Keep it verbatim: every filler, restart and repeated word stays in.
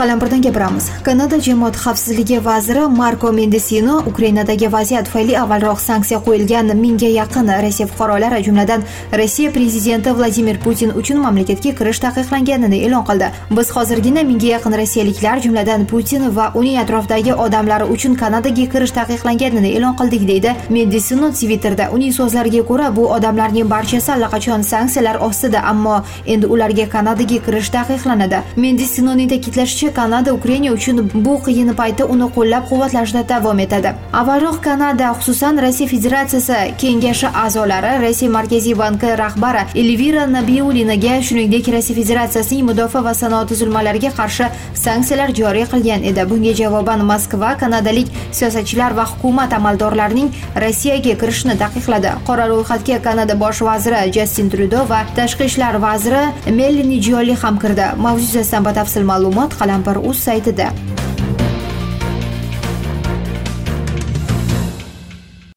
Qalampirdan gapiramiz. Kanada jamoat xavfsizligi vaziri Marko Mendesino Ukrainadagi vaziyat tufayli avvalroq sanksiya qo'yilgan mingga yaqin Rossiya fuqarolari, jumladan Rossiya prezidenti Vladimir Putin uchun mamlakatga kirish taqiqlanganini e'lon qildi. Biz hozirgina mingga yaqin rossiyaliklar, jumladan Putin va uning atrofidagi odamlari uchun Kanadaga kirish taqiqlanganini e'lon qildik, deydi Mendesino Twitterda. Uning so'zlariga ko'ra, bu odamlarning barchasi allaqachon sanksiyalar ostida, ammo endi ularga Kanadaga kirish taqiqlanadi. Mendesinoning ta'kidlashicha, Kanada Ukraina uchun bu qiyin paytda uni qo'llab-quvvatlashda davom etadi. Avvalroq Kanada, xususan Rossiya Federatsiyasi Kengashi a'zolari Rossiya Markaziy banki rahbari Elvira Nabiulinaga, shuningdek Rossiya Federatsiyasining mudofaa va sanoat tuzilmalariga qarshi sanksiyalar joriy qilgan edi. Bunga javoban Moskva kanadalik siyosatchilar va hukumat amaldorlarining Rossiyaga kirishni taqiqladi. Qora ro'yxatga Kanada bosh vaziri Justin Trudeau va tashqi ishlar vaziri Melanie Joly ham kirdi. Mavzu yuzasidan batafsil ma'lumot Qalampir.uz saytida.